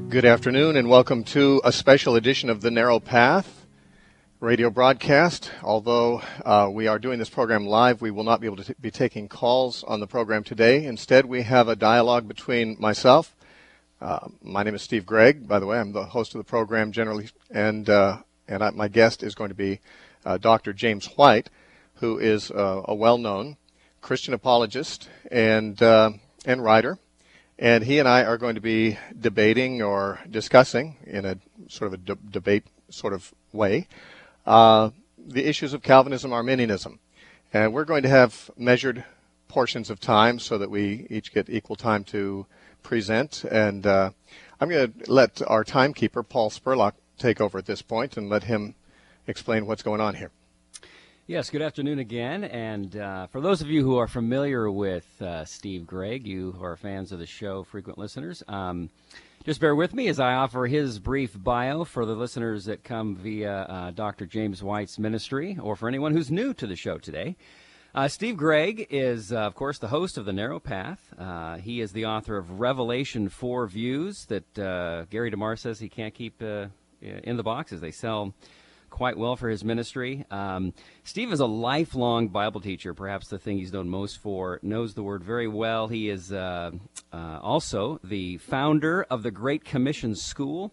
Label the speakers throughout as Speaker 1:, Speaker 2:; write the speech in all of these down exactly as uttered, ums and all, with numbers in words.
Speaker 1: Good afternoon and welcome to a special edition of The Narrow Path radio broadcast. Although uh, we are doing this program live, we will not be able to t- be taking calls on the program today. Instead, we have a dialogue between myself. Uh, my name is Steve Gregg, by the way. I'm the host of the program generally, and uh, and I, my guest is going to be uh, Doctor James White, who is uh, a well-known Christian apologist and uh, and writer. And he and I are going to be debating or discussing in a sort of a de- debate sort of way uh, the issues of Calvinism, Arminianism. And we're going to have measured portions of time so that we each get equal time to present. And uh, I'm going to let our timekeeper, Paul Spurlock, take over at this point and let him explain what's going on here.
Speaker 2: Yes, good afternoon again, and uh, for those of you who are familiar with uh, Steve Gregg, you who are fans of the show, frequent listeners, um, just bear with me as I offer his brief bio for the listeners that come via uh, Doctor James White's ministry, or for anyone who's new to the show today. Uh, Steve Gregg is, uh, of course, the host of The Narrow Path. Uh, he is the author of Revelation four Views that uh, Gary DeMar says he can't keep uh, in the boxes. They sell quite well for his ministry. Um, Steve is a lifelong Bible teacher, perhaps the thing he's known most for, knows the Word very well. He is uh, uh, also the founder of the Great Commission School,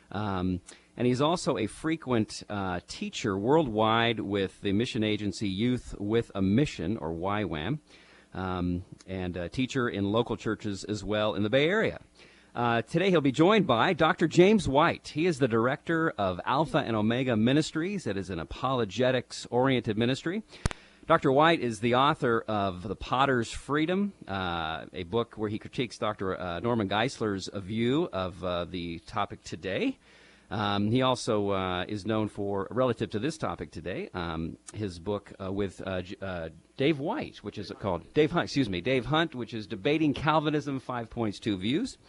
Speaker 2: um, and he's also a frequent uh, teacher worldwide with the mission agency Youth with a Mission, or Y WAM, um, and a teacher in local churches as well in the Bay Area. Uh, today he'll be joined by Doctor James White. He is the director of Alpha and Omega Ministries. That is an apologetics-oriented ministry. Doctor White is the author of The Potter's Freedom, uh, a book where he critiques Doctor Uh, Norman Geisler's view of uh, the topic today. Um, he also uh, is known for, relative to this topic today, um, his book uh, with uh, uh, Dave White, which is called, Dave Hunt, excuse me, Dave Hunt, which is Debating Calvinism, Five Points, Two Views.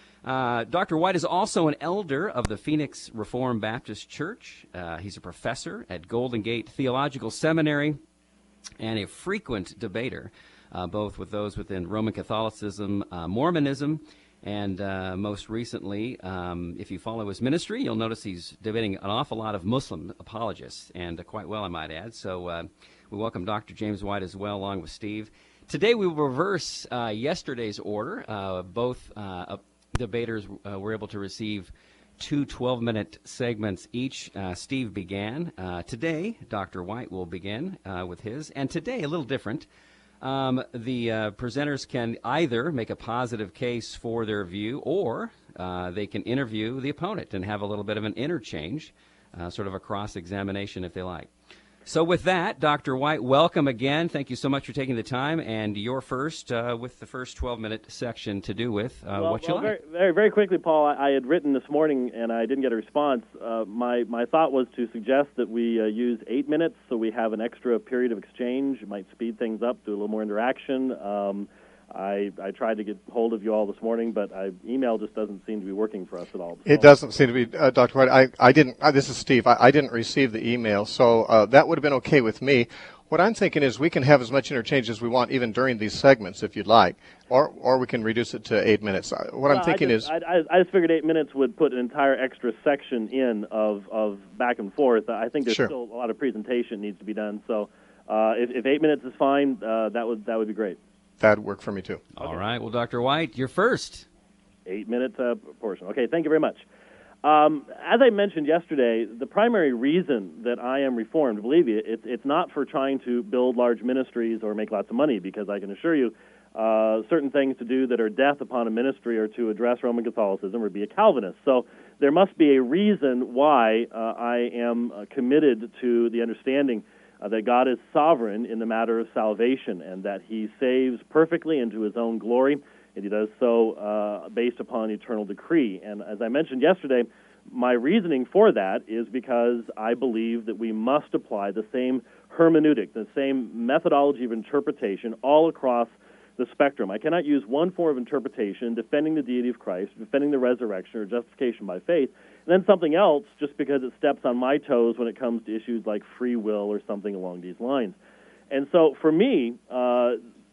Speaker 2: Uh, Doctor White is also an elder of the Phoenix Reformed Baptist Church. Uh, he's a professor at Golden Gate Theological Seminary and a frequent debater, uh, both with those within Roman Catholicism, uh, Mormonism, and uh, most recently, um, if you follow his ministry, you'll notice he's debating an awful lot of Muslim apologists, and uh, quite well, I might add. So uh, we welcome Doctor James White as well, along with Steve. Today we will reverse uh, yesterday's order. Uh, both uh, debaters uh, were able to receive two twelve-minute segments each. Uh, Steve began. Uh, today, Doctor White will begin uh, with his. And today, a little different. Um, the uh, presenters can either make a positive case for their view, or uh, they can interview the opponent and have a little bit of an interchange, uh, sort of a cross-examination if they like. So with that, Doctor White, welcome again. Thank you so much for taking the time, and you're first uh, with the first twelve-minute section to do with uh,
Speaker 3: well,
Speaker 2: what you
Speaker 3: well,
Speaker 2: like.
Speaker 3: Very, very, very quickly, Paul, I, I had written this morning, and I didn't get a response. Uh, my, my thought was to suggest that we uh, use eight minutes so we have an extra period of exchange. It might speed things up, do a little more interaction. Um, I, I tried to get hold of you all this morning, but I, email just doesn't seem to be working for us at all.
Speaker 1: It doesn't seem to be, uh, Doctor White. I, I didn't, uh, this is Steve, I, I didn't receive the email, so uh, that would have been okay with me. What I'm thinking is we can have as much interchange as we want even during these segments, if you'd like, or or we can reduce it to eight minutes. What well, I'm thinking
Speaker 3: I just,
Speaker 1: is...
Speaker 3: I, I just figured eight minutes would put an entire extra section in of, of back and forth. I think there's
Speaker 1: sure.
Speaker 3: still a lot of presentation needs to be done, so uh, if, if eight minutes is fine, uh, that would that would be great.
Speaker 1: That'd work for me, too.
Speaker 2: All
Speaker 3: okay.
Speaker 2: right. Well, Doctor White, you're first.
Speaker 3: Eight-minute uh, portion. Okay, thank you very much. Um, as I mentioned yesterday, the primary reason that I am Reformed, believe me, it's, it's not for trying to build large ministries or make lots of money, because I can assure you uh, certain things to do that are death upon a ministry or to address Roman Catholicism or be a Calvinist. So there must be a reason why uh, I am uh, committed to the understanding Uh, that God is sovereign in the matter of salvation, and that he saves perfectly into his own glory, and he does so uh, based upon eternal decree. And as I mentioned yesterday, my reasoning for that is because I believe that we must apply the same hermeneutic, the same methodology of interpretation all across the spectrum. I cannot use one form of interpretation defending the deity of Christ, defending the resurrection or justification by faith, and then something else just because it steps on my toes when it comes to issues like free will or something along these lines. And so for me, uh,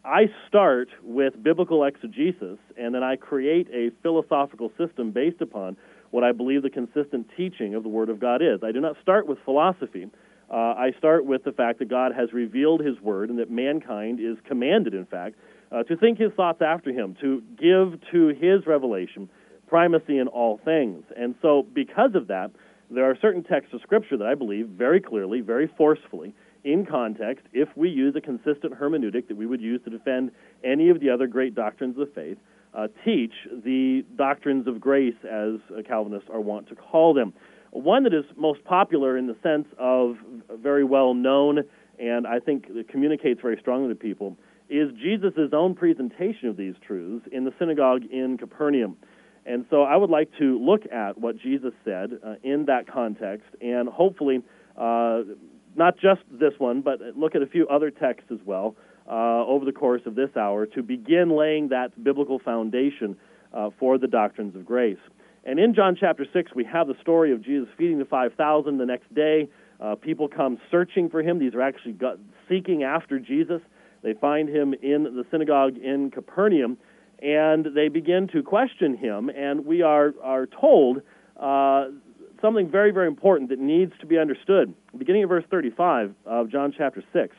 Speaker 3: I start with biblical exegesis, and then I create a philosophical system based upon what I believe the consistent teaching of the Word of God is. I do not start with philosophy. Uh, I start with the fact that God has revealed His Word and that mankind is commanded, in fact, uh, to think His thoughts after Him, to give to His revelation primacy in all things. And so because of that, there are certain texts of Scripture that I believe very clearly, very forcefully, in context, if we use a consistent hermeneutic that we would use to defend any of the other great doctrines of faith, uh, teach the doctrines of grace, as uh, Calvinists are wont to call them. One that is most popular in the sense of very well known, and I think it communicates very strongly to people, is Jesus' own presentation of these truths in the synagogue in Capernaum. And so I would like to look at what Jesus said uh, in that context, and hopefully uh, not just this one, but look at a few other texts as well uh, over the course of this hour to begin laying that biblical foundation uh, for the doctrines of grace. And in John chapter six, we have the story of Jesus feeding the five thousand. The next day, uh, people come searching for him. These are actually God, seeking after Jesus. They find him in the synagogue in Capernaum, and they begin to question him, and we are, are told uh, something very, very important that needs to be understood. Beginning of verse thirty-five of John chapter six,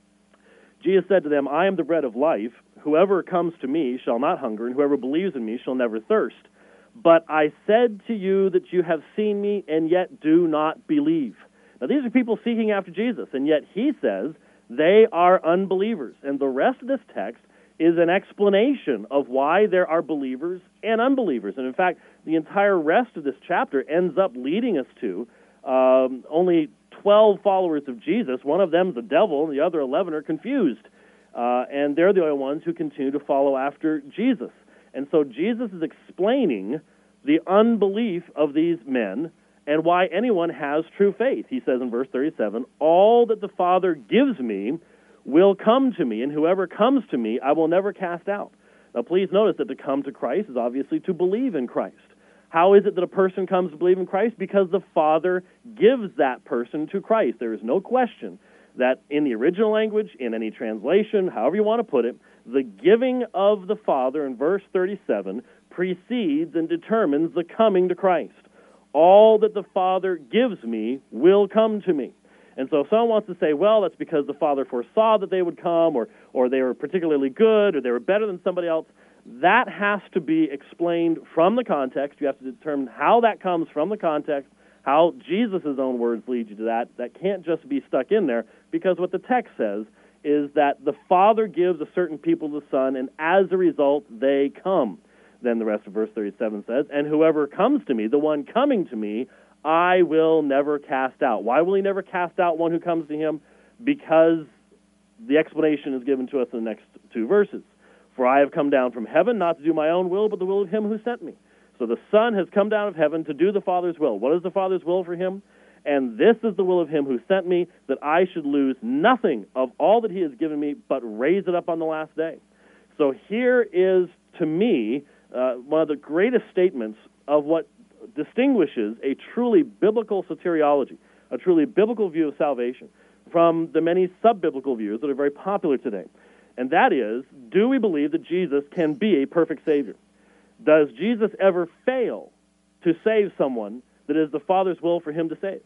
Speaker 3: Jesus said to them, "I am the bread of life. Whoever comes to me shall not hunger, and whoever believes in me shall never thirst. But I said to you that you have seen me, and yet do not believe." Now, these are people seeking after Jesus, and yet he says they are unbelievers. And the rest of this text is an explanation of why there are believers and unbelievers. And in fact, the entire rest of this chapter ends up leading us to um, only twelve followers of Jesus. One of them is the devil, and the other eleven are confused. Uh, and they're the only ones who continue to follow after Jesus. And so Jesus is explaining the unbelief of these men and why anyone has true faith. He says in verse thirty-seven, "All that the Father gives me will come to me, and whoever comes to me I will never cast out." Now please notice that to come to Christ is obviously to believe in Christ. How is it that a person comes to believe in Christ? Because the Father gives that person to Christ. There is no question that in the original language, in any translation, however you want to put it, the giving of the Father in verse thirty-seven precedes and determines the coming to Christ. All that the Father gives me will come to me. And so if someone wants to say, well, that's because the Father foresaw that they would come, or, or they were particularly good, or they were better than somebody else, that has to be explained from the context. You have to determine how that comes from the context, how Jesus' own words lead you to that. That can't just be stuck in there, because what the text says is that the Father gives a certain people to the Son, and as a result, they come. Then the rest of verse thirty-seven says, "And whoever comes to me, the one coming to me, I will never cast out." Why will he never cast out one who comes to him? Because the explanation is given to us in the next two verses. "For I have come down from heaven not to do my own will, but the will of him who sent me." So the Son has come down of heaven to do the Father's will. What is the Father's will for him? "And this is the will of him who sent me, that I should lose nothing of all that he has given me, but raise it up on the last day." So here is, to me, uh, one of the greatest statements of what distinguishes a truly biblical soteriology, a truly biblical view of salvation, from the many sub-biblical views that are very popular today. And that is, do we believe that Jesus can be a perfect Savior? Does Jesus ever fail to save someone that is the Father's will for him to save?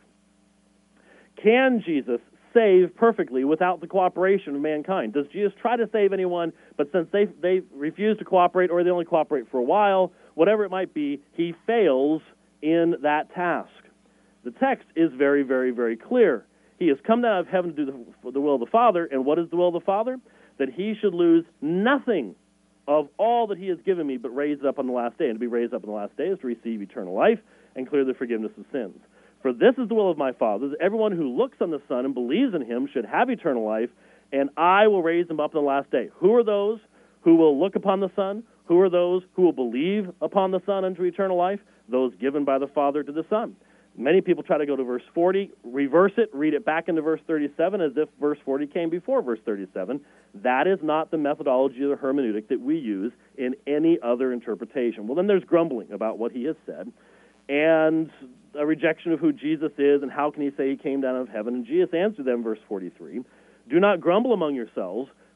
Speaker 3: Can Jesus save perfectly without the cooperation of mankind? Does Jesus try to save anyone, but since they they refuse to cooperate, or they only cooperate for a while, whatever it might be, he fails in that task? The text is very, very, very clear. He has come down out of heaven to do the, the will of the Father, and what is the will of the Father? That he should lose nothing of all that he has given me, but raise it up on the last day. And to be raised up on the last day is to receive eternal life and clear the forgiveness of sins. "For this is the will of my Father, that everyone who looks on the Son and believes in him should have eternal life, and I will raise them up on the last day." Who are those who will look upon the Son? Who are those who will believe upon the Son unto eternal life? Those given by the Father to the Son. Many people try to go to verse forty, reverse it, read it back into verse thirty-seven as if verse forty came before verse thirty-seven. That is not the methodology of the hermeneutic that we use in any other interpretation. Well, then there's grumbling about what he has said, and a rejection of who Jesus is, and how can he say he came down out of heaven? And Jesus answered them, verse forty-three, "Do not grumble among yourselves.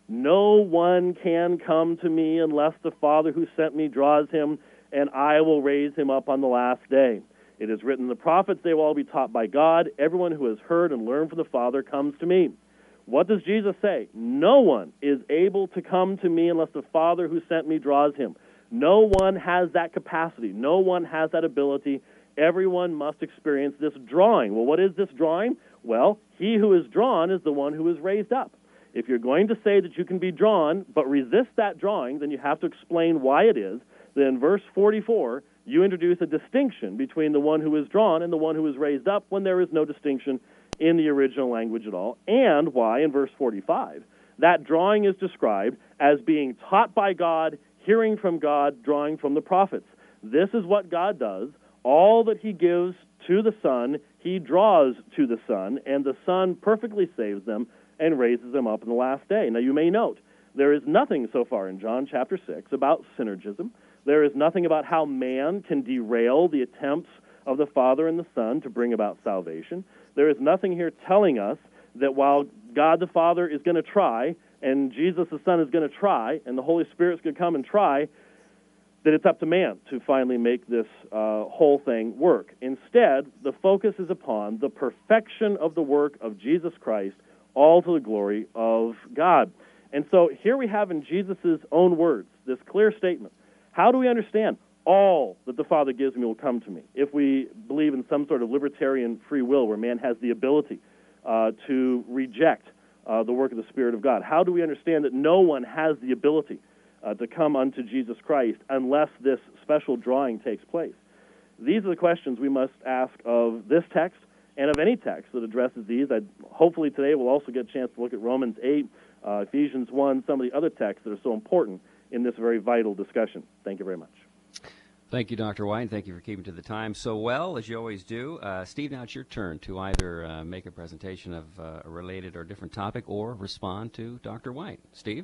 Speaker 3: No one can come to me unless the Father who sent me draws him, and I will raise him up on the last day. It is written in the prophets, they will all be taught by God. Everyone who has heard and learned from the Father comes to me. What does Jesus say? No one is able to come to me unless the Father who sent me draws him. No one has that capacity. No one has that ability. Everyone must experience this drawing. Well, what is this drawing? Well, he who is drawn is the one who is raised up. If you're going to say that you can be drawn but resist that drawing, then you have to explain why it is. Then in verse forty-four, you introduce a distinction between the one who is drawn and the one who is raised up when there is no distinction in the original language at all, and why, in verse forty-five, that drawing is described as being taught by God, hearing from God, drawing from the prophets. This is what God does. All that he gives to the Son, he draws to the Son, and the Son perfectly saves them and raises them up in the last day. Now, you may note, there is nothing so far in John chapter six about synergism. There is nothing about how man can derail the attempts of the Father and the Son to bring about salvation. There is nothing here telling us that while God the Father is going to try, and Jesus the Son is going to try, and the Holy Spirit's going to come and try, that it's up to man to finally make this uh, whole thing work. Instead, the focus is upon the perfection of the work of Jesus Christ, all to the glory of God. And so here we have in Jesus' own words this clear statement. How do we understand? All that the Father gives me will come to me. If we believe in some sort of libertarian free will where man has the ability uh, to reject uh, the work of the Spirit of God, how do we understand that no one has the ability uh, to come unto Jesus Christ unless this special drawing takes place? These are the questions we must ask of this text and of any text that addresses these. I'd, hopefully today we'll also get a chance to look at Romans eight, uh, Ephesians one, some of the other texts that are so important in this very vital discussion. Thank you very much.
Speaker 2: Thank you, Doctor White, and thank you for keeping to the time so well, as you always do. Uh, Steve, now it's your turn to either uh, make a presentation of uh, a related or different topic or respond to Doctor White. Steve?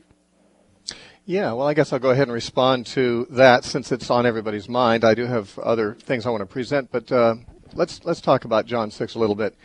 Speaker 1: Yeah, well, I guess I'll go ahead and respond to that since it's on everybody's mind. I do have other things I want to present, but uh, let's let's talk about John six a little bit.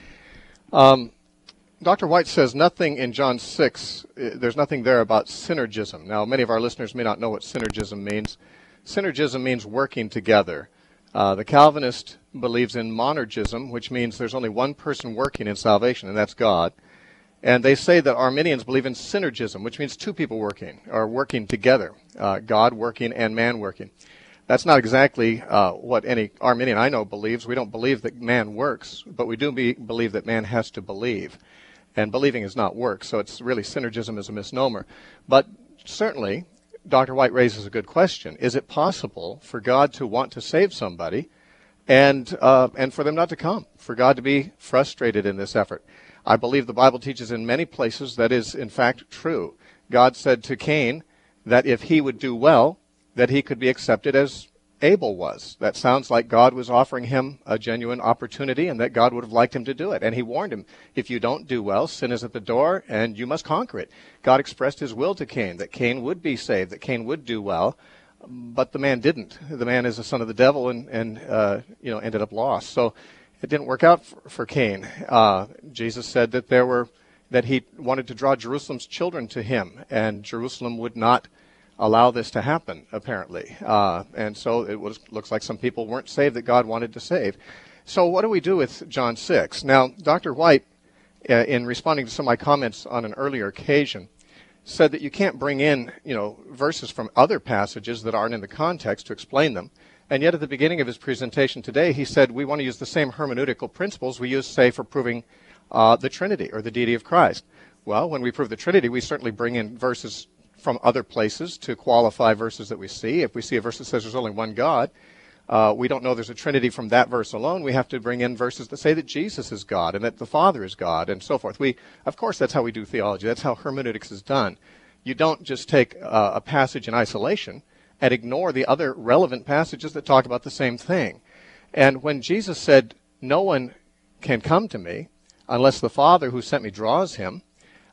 Speaker 1: Um, Doctor White says nothing in John six, uh, there's nothing there about synergism. Now, many of our listeners may not know what synergism means. Synergism means working together. Uh, the Calvinist believes in monergism, which means there's only one person working in salvation, and that's God. And they say that Arminians believe in synergism, which means two people working, or working together, uh, God working and man working. That's not exactly uh, what any Arminian I know believes. We don't believe that man works, but we do be, believe that man has to believe. And believing is not work, so it's really synergism is a misnomer. But certainly, Doctor White raises a good question. Is it possible for God to want to save somebody and uh, and for them not to come, for God to be frustrated in this effort? I believe the Bible teaches in many places that is, in fact, true. God said to Cain that if he would do well, that he could be accepted as Abel was. That sounds like God was offering him a genuine opportunity and that God would have liked him to do it. And he warned him, if you don't do well, sin is at the door and you must conquer it. God expressed his will to Cain, that Cain would be saved, that Cain would do well, but the man didn't. The man is the son of the devil and, and uh, you know, ended up lost. So it didn't work out for, for Cain. Uh, Jesus said that there were, that he wanted to draw Jerusalem's children to him, and Jerusalem would not allow this to happen, apparently. Uh, and so it was, looks like some people weren't saved that God wanted to save. So what do we do with John six? Now, Doctor White, uh, in responding to some of my comments on an earlier occasion, said that you can't bring in, you know, verses from other passages that aren't in the context to explain them. And yet at the beginning of his presentation today, he said we want to use the same hermeneutical principles we use, say, for proving uh, the Trinity or the deity of Christ. Well, when we prove the Trinity, we certainly bring in verses from other places to qualify verses that we see. If we see a verse that says there's only one God, uh, we don't know there's a Trinity from that verse alone. We have to bring in verses that say that Jesus is God and that the Father is God and so forth. We, of course, that's how we do theology. That's how hermeneutics is done. You don't just take uh, a passage in isolation and ignore the other relevant passages that talk about the same thing. And when Jesus said, no one can come to me unless the Father who sent me draws him,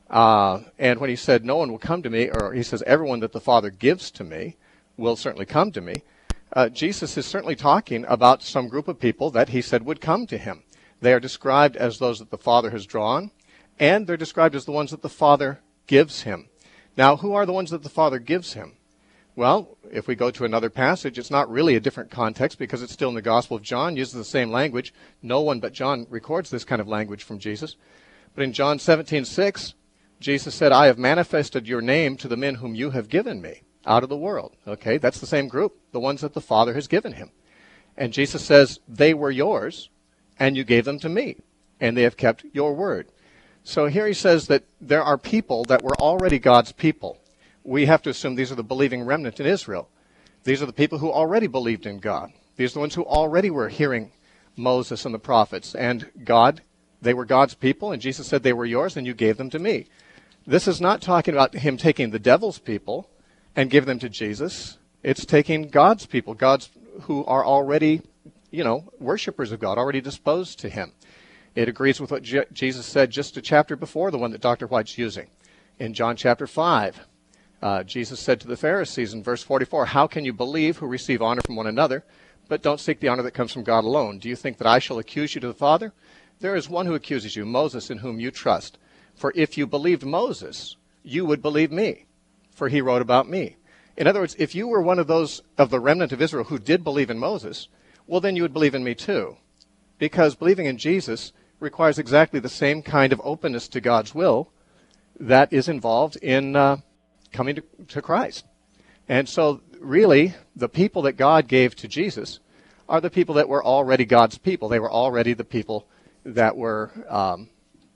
Speaker 1: Uh, and when he said, no one will come to me, or he says, everyone that the Father gives to me will certainly come to me, uh, Jesus is certainly talking about some group of people that he said would come to him. They are described as those that the Father has drawn, and they're described as the ones that the Father gives him. Now, who are the ones that the Father gives him? Well, if we go to another passage, it's not really a different context because it's still in the Gospel of John, uses the same language. No one but John records this kind of language from Jesus. But in John seventeen six, Jesus said, I have manifested your name to the men whom you have given me out of the world. Okay, that's the same group, the ones that the Father has given him. And Jesus says, they were yours, and you gave them to me, and they have kept your word. So here he says that there are people that were already God's people. We have to assume these are the believing remnant in Israel. These are the people who already believed in God. These are the ones who already were hearing Moses and the prophets. And God, they were God's people, and Jesus said they were yours, and you gave them to me. This is not talking about him taking the devil's people and giving them to Jesus. It's taking God's people, God's who are already, you know, worshipers of God, already disposed to him. It agrees with what Je- Jesus said just a chapter before the one that Doctor White's using. In John chapter five, uh, Jesus said to the Pharisees in verse forty-four, how can you believe who receive honor from one another, but don't seek the honor that comes from God alone? Do you think that I shall accuse you to the Father? There is one who accuses you, Moses, in whom you trust. For if you believed Moses, you would believe me, for he wrote about me. In other words, if you were one of those of the remnant of Israel who did believe in Moses, well, then you would believe in me too. Because believing in Jesus requires exactly the same kind of openness to God's will that is involved in uh, coming to, to Christ. And so really, the people that God gave to Jesus are the people that were already God's people. They were already the people that were, um,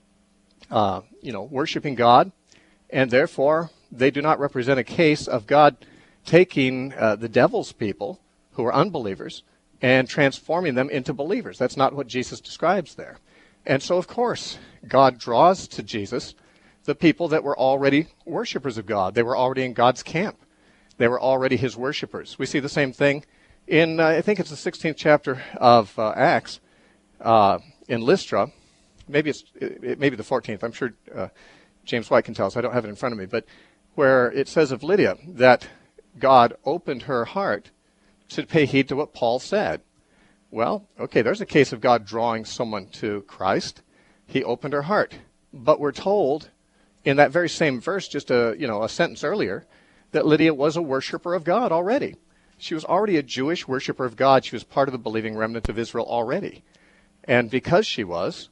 Speaker 1: uh, you know, worshiping God, and therefore they do not represent a case of God taking uh, the devil's people, who are unbelievers, and transforming them into believers. That's not what Jesus describes there. And so, of course, God draws to Jesus the people that were already worshipers of God. They were already in God's camp. They were already his worshipers. We see the same thing in, uh, I think it's the sixteenth chapter of uh, Acts, uh, in Lystra. Maybe it's it, it maybe the fourteenth. I'm sure uh, James White can tell us. I don't have it in front of me. But where it says of Lydia that God opened her heart to pay heed to what Paul said. Well, okay, there's a case of God drawing someone to Christ. He opened her heart. But we're told in that very same verse, just a, you know, a sentence earlier, that Lydia was a worshiper of God already. She was already a Jewish worshiper of God. She was part of the believing remnant of Israel already. And because she was,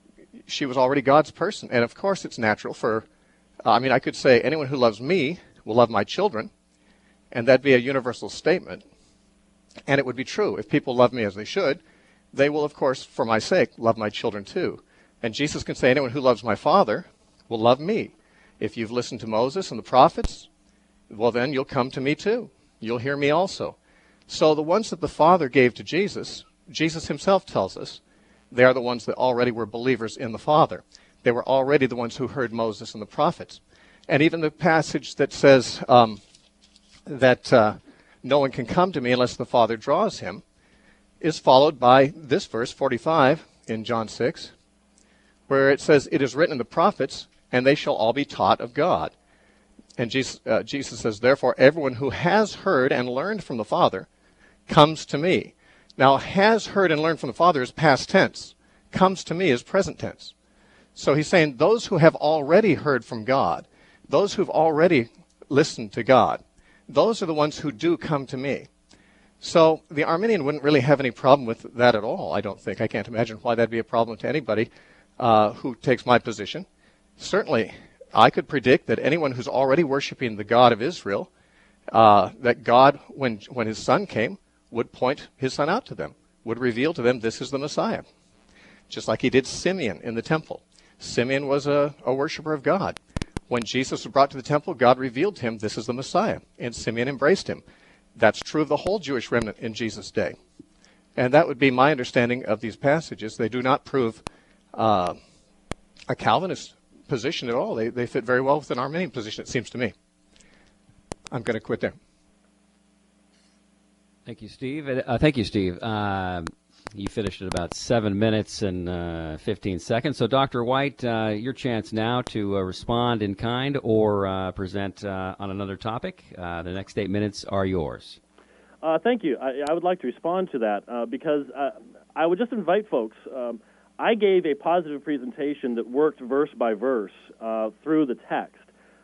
Speaker 1: she was already God's person. And of course it's natural for, uh, I mean, I could say anyone who loves me will love my children, and that'd be a universal statement. And it would be true. If people love me as they should, they will, of course, for my sake, love my children too. And Jesus can say, anyone who loves my Father will love me. If you've listened to Moses and the prophets, well, then you'll come to me too. You'll hear me also. So the ones that the Father gave to Jesus, Jesus himself tells us, they are the ones that already were believers in the Father. They were already the ones who heard Moses and the prophets. And even the passage that says um, that uh, no one can come to me unless the Father draws him is followed by this verse, forty-five, in John six, where it says, it is written in the prophets, and they shall all be taught of God. And Jesus, uh, Jesus says, therefore, everyone who has heard and learned from the Father comes to me. Now, has heard and learned from the Father is past tense. Comes to me is present tense. So he's saying those who have already heard from God, those who've already listened to God, those are the ones who do come to me. So the Arminian wouldn't really have any problem with that at all, I don't think. I can't imagine why that'd be a problem to anybody uh, who takes my position. Certainly, I could predict that anyone who's already worshiping the God of Israel, uh, that God, when when his son came, would point his son out to them, would reveal to them this is the Messiah. Just like he did Simeon in the temple. Simeon was a, a worshiper of God. When Jesus was brought to the temple, God revealed to him this is the Messiah, and Simeon embraced him. That's true of the whole Jewish remnant in Jesus' day. And that would be my understanding of these passages. They do not prove uh, a Calvinist position at all. They, they fit very well with an Arminian position, it seems to me. I'm going to quit there.
Speaker 2: Thank you, Steve. Uh, thank you, Steve. Uh, you finished at about seven minutes and uh, fifteen seconds. So, Doctor White, uh, your chance now to uh, respond in kind or uh, present uh, on another topic. Uh, the next eight minutes are yours.
Speaker 3: Uh, thank you. I, I would like to respond to that uh, because uh, I would just invite folks. Um, I gave a positive presentation that worked verse by verse uh, through the text.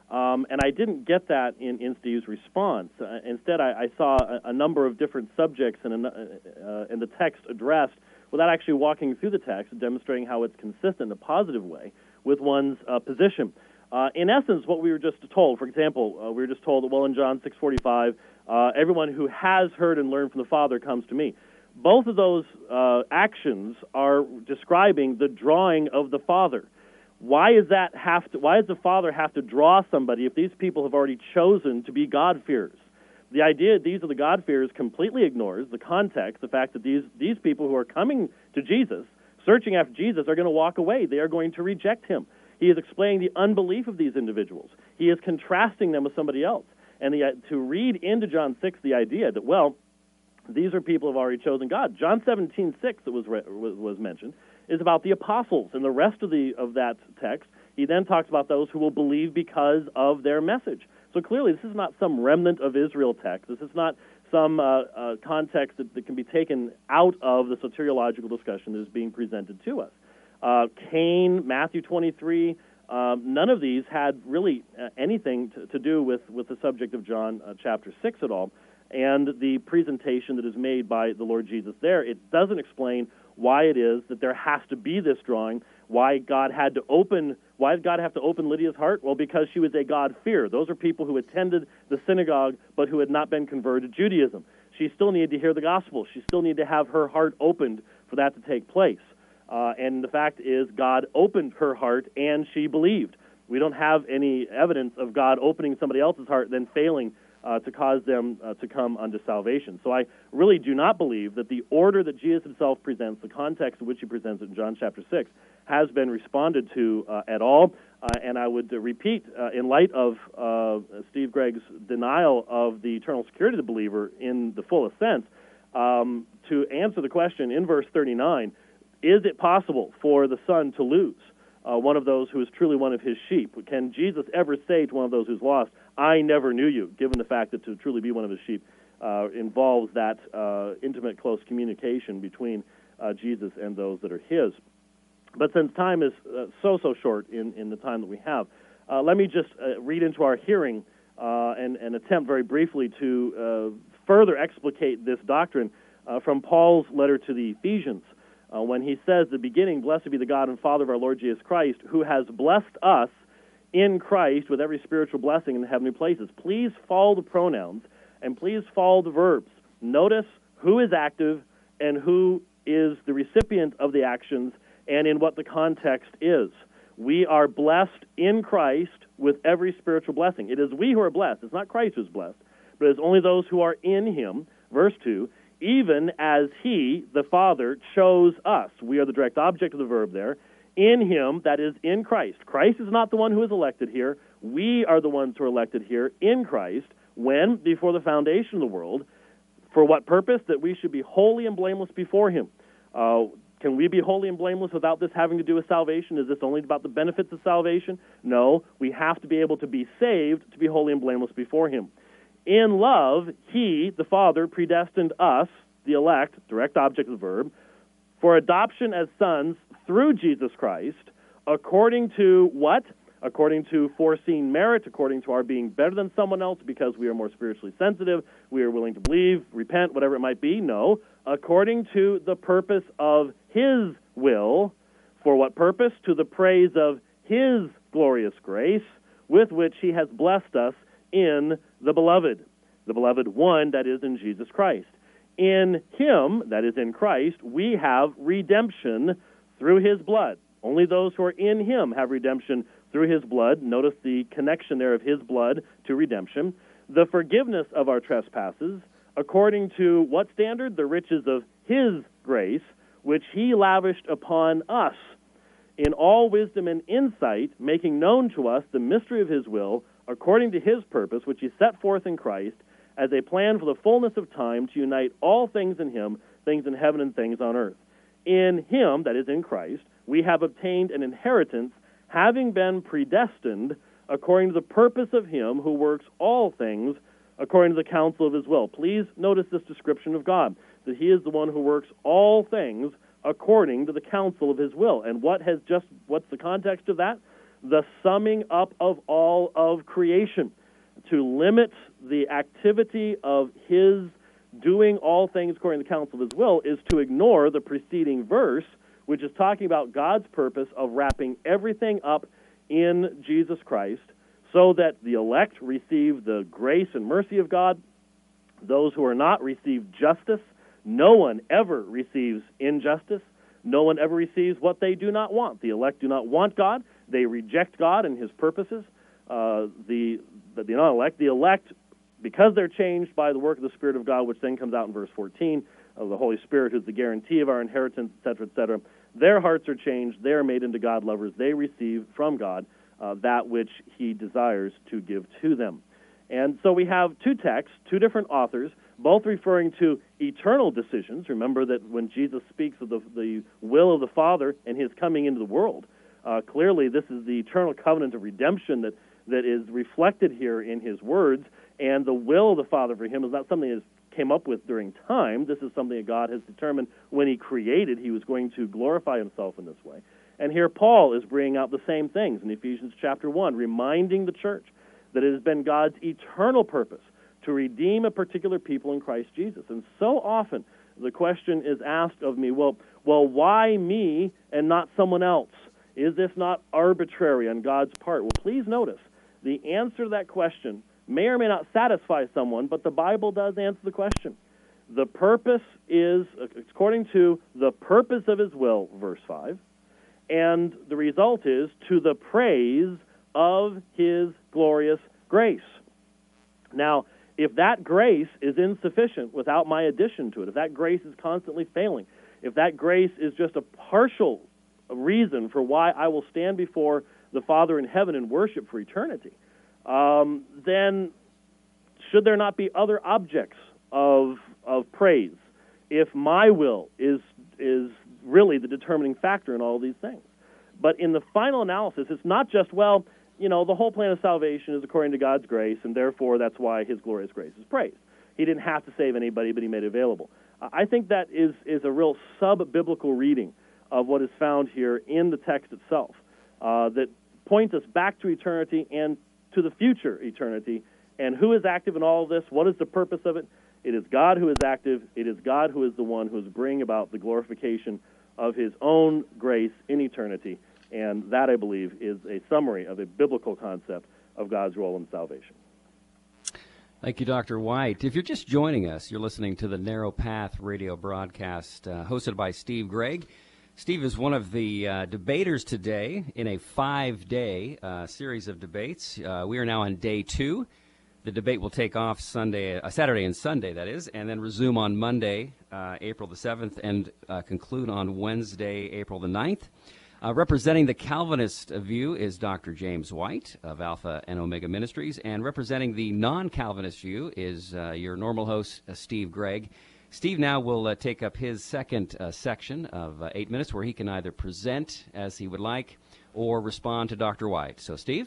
Speaker 3: Um, and I didn't get that in, in Steve's response. Uh, instead, I, I saw a, a number of different subjects in, a, uh, in the text addressed without actually walking through the text and demonstrating how it's consistent in a positive way with one's uh, position. Uh, in essence, what we were just told, for example, uh, we were just told that, well, in John six forty-five, uh, everyone who has heard and learned from the Father comes to me. Both of those uh, actions are describing the drawing of the Father. Why is that have to, why does the Father have to draw somebody if these people have already chosen to be God-fearers? The idea these are the God-fearers completely ignores the context, the fact that these, these people who are coming to Jesus, searching after Jesus, are going to walk away. They are going to reject him. He is explaining the unbelief of these individuals. He is contrasting them with somebody else. And the, to read into John six the idea that, well, these are people who have already chosen God. John seventeen six that was, re, was mentioned is about the apostles. And the rest of, the, of that text, he then talks about those who will believe because of their message. So clearly, this is not some remnant of Israel text. This is not some uh, uh, context that, that can be taken out of the soteriological discussion that is being presented to us. Uh, Cain, Matthew twenty-three, um, none of these had really uh, anything to, to do with, with the subject of John uh, chapter six at all. And the presentation that is made by the Lord Jesus there, it doesn't explain why it is that there has to be this drawing, why God had to open, why did God have to open Lydia's heart? Well, because she was a God-fearer. Those are people who attended the synagogue but who had not been converted to Judaism. She still needed to hear the gospel. She still needed to have her heart opened for that to take place. Uh, and the fact is, God opened her heart and she believed. We don't have any evidence of God opening somebody else's heart then failing Uh, to cause them uh, to come unto salvation. So I really do not believe that the order that Jesus himself presents, the context in which he presents it in John chapter six, has been responded to uh, at all. Uh, and I would uh, repeat, uh, in light of uh, Steve Gregg's denial of the eternal security of the believer in the fullest sense, um, to answer the question in verse thirty-nine, is it possible for the Son to lose uh, one of those who is truly one of his sheep? Can Jesus ever say to one of those who's lost, I never knew you, given the fact that to truly be one of his sheep uh, involves that uh, intimate, close communication between uh, Jesus and those that are his. But since time is uh, so, so short in, in the time that we have, uh, let me just uh, read into our hearing uh, and, and attempt very briefly to uh, further explicate this doctrine uh, from Paul's letter to the Ephesians, uh, when he says, the beginning, blessed be the God and Father of our Lord Jesus Christ, who has blessed us in Christ with every spiritual blessing in the heavenly places. Please follow the pronouns and please follow the verbs. Notice who is active and who is the recipient of the actions and in what the context is. We are blessed in Christ with every spiritual blessing. It is we who are blessed. It's not Christ who is blessed, but it's only those who are in him. Verse two, even as he, the Father, chose us. We are the direct object of the verb there. In him, that is, in Christ. Christ is not the one who is elected here. We are the ones who are elected here in Christ. When? Before the foundation of the world. For what purpose? That we should be holy and blameless before him. Uh, can we be holy and blameless without this having to do with salvation? Is this only about the benefits of salvation? No. We have to be able to be saved to be holy and blameless before him. In love, he, the Father, predestined us, the elect, direct object of the verb, for adoption as sons through Jesus Christ, according to what? According to foreseen merit, according to our being better than someone else because we are more spiritually sensitive, we are willing to believe, repent, whatever it might be. No, according to the purpose of his will. For what purpose? To the praise of his glorious grace, with which he has blessed us in the beloved. The beloved one, that is in Jesus Christ. In him, that is in Christ, we have redemption through his blood. Only those who are in him have redemption through his blood. Notice the connection there of his blood to redemption. The forgiveness of our trespasses, according to what standard? The riches of his grace, which he lavished upon us in all wisdom and insight, making known to us the mystery of his will, according to his purpose, which he set forth in Christ, as a plan for the fullness of time to unite all things in him, things in heaven and things on earth. In him, that is in Christ, we have obtained an inheritance, having been predestined according to the purpose of him who works all things according to the counsel of his will. Please notice this description of God, that he is the one who works all things according to the counsel of his will. And what has just what's the context of that? the summing up of all of creation. To limit the activity of his doing all things according to the counsel of his will is to ignore the preceding verse, which is talking about God's purpose of wrapping everything up in Jesus Christ so that the elect receive the grace and mercy of God. Those who are not receive justice. No one ever receives injustice. No one ever receives what they do not want. The elect do not want God. They reject God and his purposes. Uh, the, the, the non-elect, the elect, because they're changed by the work of the Spirit of God, which then comes out in verse fourteen, of the Holy Spirit, who's the guarantee of our inheritance, et cetera, et cetera, their hearts are changed. They are made into God lovers. They receive from God uh, that which he desires to give to them. And so we have two texts, two different authors, both referring to eternal decisions. Remember that when Jesus speaks of the, the will of the Father and his coming into the world, uh, clearly this is the eternal covenant of redemption that, that is reflected here in his words, and the will of the Father for him is not something that came up with during time. This is something that God has determined when he created. He was going to glorify himself in this way. And here Paul is bringing out the same things in Ephesians chapter one, reminding the church that it has been God's eternal purpose to redeem a particular people in Christ Jesus. And so often the question is asked of me, well, well, why me and not someone else? Is this not arbitrary on God's part? Well, please notice, the answer to that question may or may not satisfy someone, but the Bible does answer the question. The purpose is, according to the purpose of his will, verse five, and the result is to the praise of his glorious grace. Now, if that grace is insufficient without my addition to it, if that grace is constantly failing, if that grace is just a partial reason for why I will stand before the Father in heaven and worship for eternity, um, then should there not be other objects of of praise if my will is is really the determining factor in all these things? But in the final analysis, it's not just, well, you know, the whole plan of salvation is according to God's grace, and therefore that's why his glorious grace is praised. He didn't have to save anybody, but he made it available. I think that is, is a real sub-biblical reading of what is found here in the text itself uh, that points us back to eternity and to the future eternity. And who is active in all of this? What is the purpose of it? It is God who is active. It is God who is the one who is bringing about the glorification of his own grace in eternity. And that, I believe, is a summary of a biblical concept of God's role in salvation.
Speaker 2: Thank you, Doctor White. If you're just joining us, you're listening to the Narrow Path radio broadcast uh, hosted by Steve Gregg. Steve is one of the uh, debaters today in a five-day uh, series of debates. Uh, we are now on day two. The debate will take off Sunday, uh, Saturday and Sunday, that is, and then resume on Monday, uh, April the seventh, and uh, conclude on Wednesday, April the ninth. Uh, representing the Calvinist view is Doctor James White of Alpha and Omega Ministries, and representing the non-Calvinist view is uh, your normal host, uh, Steve Gregg. Steve now will uh, take up his second uh, section of uh, eight minutes where he can either present as he would like or respond to Doctor White. So, Steve?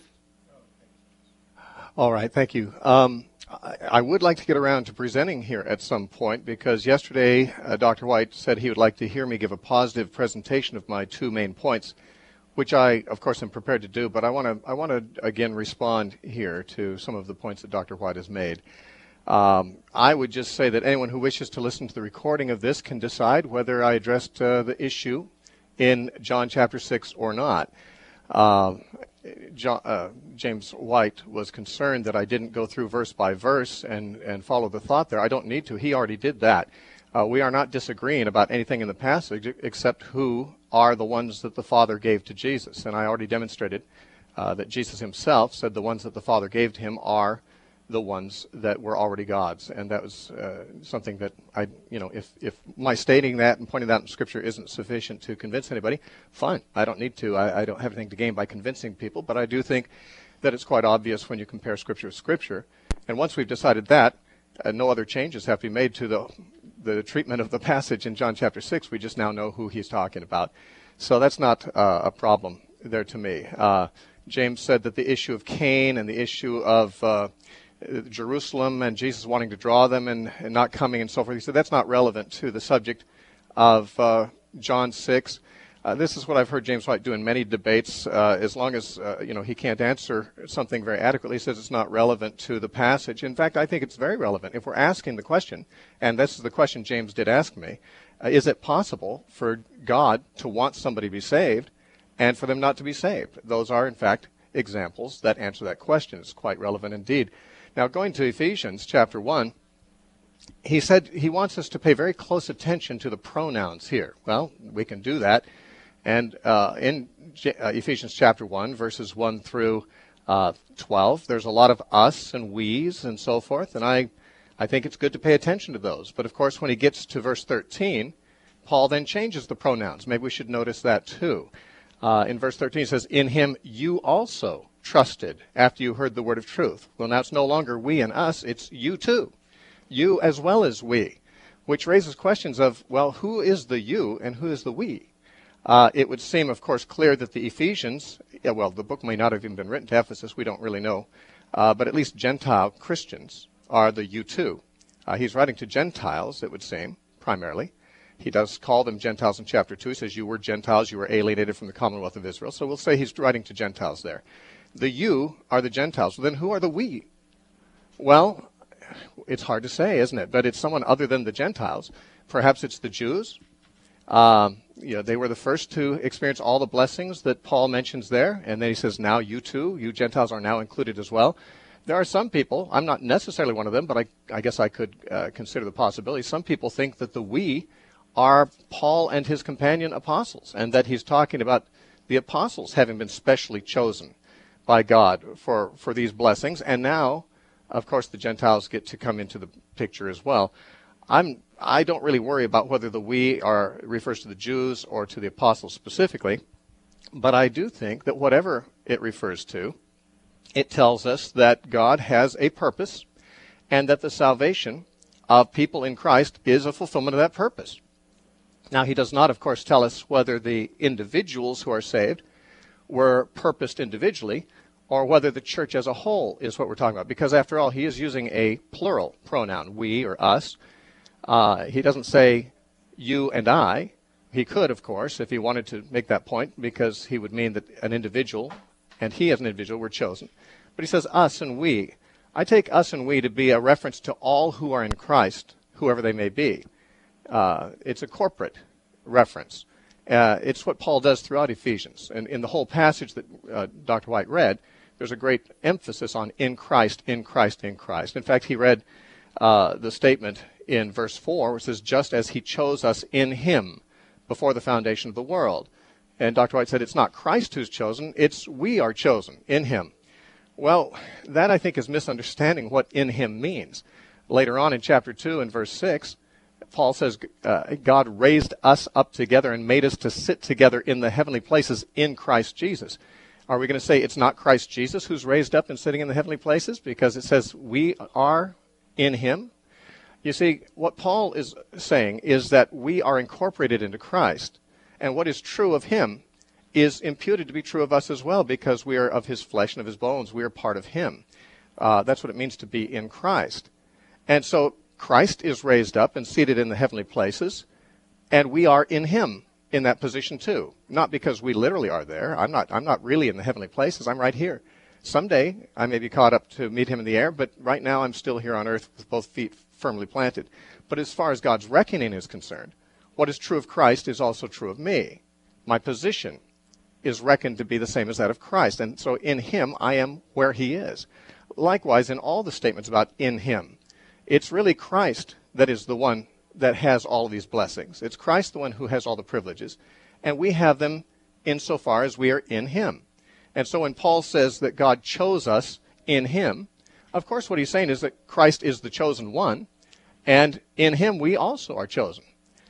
Speaker 1: All right, thank you. Um, I, I would like to get around to presenting here at some point because yesterday uh, Doctor White said he would like to hear me give a positive presentation of my two main points, which I, of course, am prepared to do, but I want to I want to again respond here to some of the points that Doctor White has made. Um, I would just say that anyone who wishes to listen to the recording of this can decide whether I addressed uh, the issue in John chapter six or not. Uh, John, uh, James White was concerned that I didn't go through verse by verse and, and follow the thought there. I don't need to. He already did that. Uh, we are not disagreeing about anything in the passage except who are the ones that the Father gave to Jesus. And I already demonstrated uh, that Jesus himself said the ones that the Father gave to him are the ones that were already God's. And that was uh, something that I, you know, if, if my stating that and pointing that out in Scripture isn't sufficient to convince anybody, fine. I don't need to. I, I don't have anything to gain by convincing people, but I do think that it's quite obvious when you compare Scripture with Scripture. And once we've decided that, uh, no other changes have to be made to the, the treatment of the passage in John chapter six. We just now know who he's talking about. So that's not uh, a problem there to me. Uh, James said that the issue of Cain and the issue of uh, Jerusalem and Jesus wanting to draw them and, and not coming and so forth. He said that's not relevant to the subject of uh, John six. Uh, this is what I've heard James White do in many debates. Uh, as long as uh, you know he can't answer something very adequately, he says it's not relevant to the passage. In fact, I think it's very relevant. If we're asking the question, and this is the question James did ask me, uh, is it possible for God to want somebody to be saved and for them not to be saved? Those are, in fact, examples that answer that question. It's quite relevant indeed. Now, going to Ephesians chapter one, he said he wants us to pay very close attention to the pronouns here. Well, we can do that. And uh, in J- uh, Ephesians chapter one, verses one through uh, twelve, there's a lot of us and we's and so forth, and I, I think it's good to pay attention to those. But of course, when he gets to verse thirteen, Paul then changes the pronouns. Maybe we should notice that too. Uh, in verse thirteen, he says, "In him you also trusted after you heard the word of truth." Well, now it's no longer we and us, it's you too. You as well as we, which raises questions of, well, who is the you and who is the we? Uh, it would seem, of course, clear that the Ephesians, yeah, well, the book may not have even been written to Ephesus, we don't really know, uh, but at least Gentile Christians are the you too. Uh, he's writing to Gentiles, it would seem, primarily. He does call them Gentiles in chapter two. He says, you were Gentiles, you were alienated from the commonwealth of Israel. So we'll say he's writing to Gentiles there. The you are the Gentiles. Well, then who are the we? Well, it's hard to say, isn't it? But it's someone other than the Gentiles. Perhaps it's the Jews. Um, you know, they were the first to experience all the blessings that Paul mentions there. And then he says, now you too, you Gentiles are now included as well. There are some people, I'm not necessarily one of them, but I, I guess I could uh, consider the possibility. Some people think that the we are Paul and his companion apostles, and that he's talking about the apostles having been specially chosen by God for, for these blessings. And now, of course, the Gentiles get to come into the picture as well. I'm, I don't really worry about whether the we are refers to the Jews or to the apostles specifically, but I do think that whatever it refers to, it tells us that God has a purpose and that the salvation of people in Christ is a fulfillment of that purpose. Now, he does not, of course, tell us whether the individuals who are saved were purposed individually or whether the church as a whole is what we're talking about, because after all, he is using a plural pronoun, we or us. Uh, he doesn't say you and I. He could, of course, if he wanted to make that point, because he would mean that an individual and he as an individual were chosen. But he says us and we. I take us and we to be a reference to all who are in Christ, whoever they may be. Uh, it's a corporate reference. Uh, it's what Paul does throughout Ephesians. And in the whole passage that uh, Doctor White read, there's a great emphasis on in Christ, in Christ, in Christ. In fact, he read uh, the statement in verse four, which says, just as he chose us in him before the foundation of the world. And Doctor White said, it's not Christ who's chosen, it's we are chosen in him. Well, that I think is misunderstanding what in him means. Later on in chapter two and verse six, Paul says, uh, God raised us up together and made us to sit together in the heavenly places in Christ Jesus. Are we going to say it's not Christ Jesus who's raised up and sitting in the heavenly places because it says we are in him? You see, what Paul is saying is that we are incorporated into Christ, and what is true of him is imputed to be true of us as well, because we are of his flesh and of his bones. We are part of him. Uh, that's what it means to be in Christ. And so Christ is raised up and seated in the heavenly places, and we are in him in that position too. Not because we literally are there. I'm not, I'm not really in the heavenly places. I'm right here. Someday I may be caught up to meet him in the air, but right now I'm still here on earth with both feet firmly planted. But as far as God's reckoning is concerned, what is true of Christ is also true of me. My position is reckoned to be the same as that of Christ. And so in him, I am where he is. Likewise, in all the statements about in him, it's really Christ that is the one that has all of these blessings. It's Christ the one who has all the privileges. And we have them insofar as we are in him. And so when Paul says that God chose us in him, of course what he's saying is that Christ is the chosen one, and in him we also are chosen.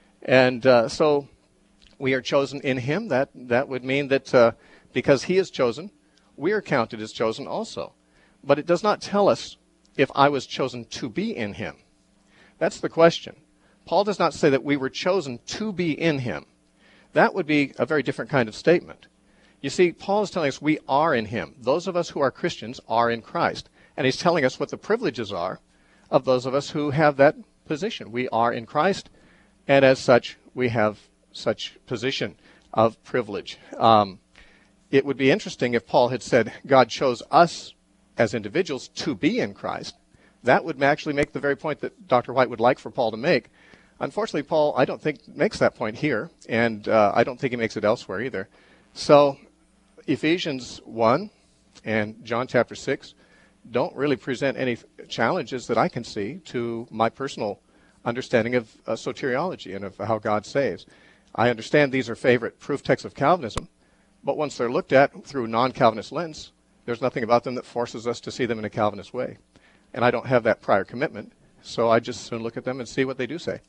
Speaker 1: And uh, so we are chosen in him. That, that would mean that uh, because he is chosen, we are counted as chosen also. But it does not tell us if I was chosen to be in him. That's the question. Paul does not say that we were chosen to be in him. That would be a very different kind of statement. You see, Paul is telling us we are in him. Those of us who are Christians are in Christ. And he's telling us what the privileges are of those of us who have that position. We are in Christ, and as such, we have such position. of privilege. Um, it would be interesting if Paul had said God chose us as individuals to be in Christ. That would actually make the very point that Doctor White would like for Paul to make. Unfortunately, Paul, I don't think, makes that point here, and uh, I don't think he makes it elsewhere either. So Ephesians one and John chapter six don't really present any challenges that I can see to my personal understanding of uh, soteriology and of how God saves. I understand these are favorite proof texts of Calvinism, but once they're looked at through non-Calvinist lens, there's nothing about them that forces us to see them in a Calvinist way. And I don't have that prior commitment, so I just soon look at them and see what they do say.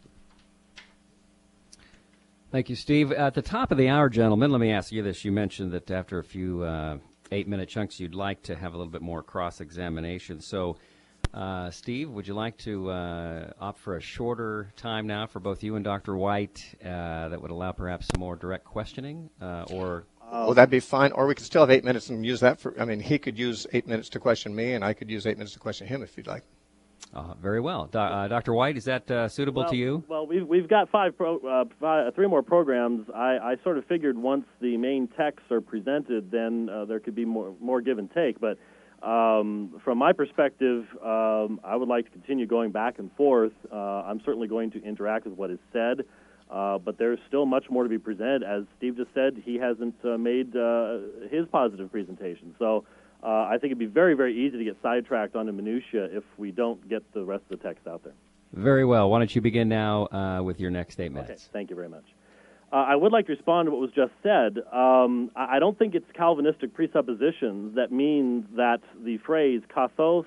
Speaker 2: Thank you, Steve. At the top of the hour, gentlemen, let me ask you this. You mentioned that after a few uh, eight-minute chunks, you'd like to have a little bit more cross-examination. So, uh, Steve, would you like to uh, opt for a shorter time now for both you and Doctor White uh, that would allow perhaps some more direct questioning? Uh, or
Speaker 1: um, Well, that'd be fine. Or we could still have eight minutes and use that for, I mean, he could use eight minutes to question me, and I could use eight minutes to question him if you'd like.
Speaker 2: Uh, very well. Do, uh, Doctor White, is that uh, suitable
Speaker 3: well,
Speaker 2: to you?
Speaker 3: Well, we've, we've got five, pro, uh, five, three more programs. I, I sort of figured once the main texts are presented, then uh, there could be more, more give and take. But um, from my perspective, um, I would like to continue going back and forth. Uh, I'm certainly going to interact with what is said, uh, but there's still much more to be presented. As Steve just said, he hasn't uh, made uh, his positive presentation. So Uh, I think it'd be very, very easy to get sidetracked on the minutia if we don't get the rest of the text out there.
Speaker 2: Very well. Why don't you begin now uh, with your next eight minutes?
Speaker 3: Okay, thank you very much. Uh, I would like to respond to what was just said. Um, I, I don't think it's Calvinistic presuppositions that means that the phrase kathos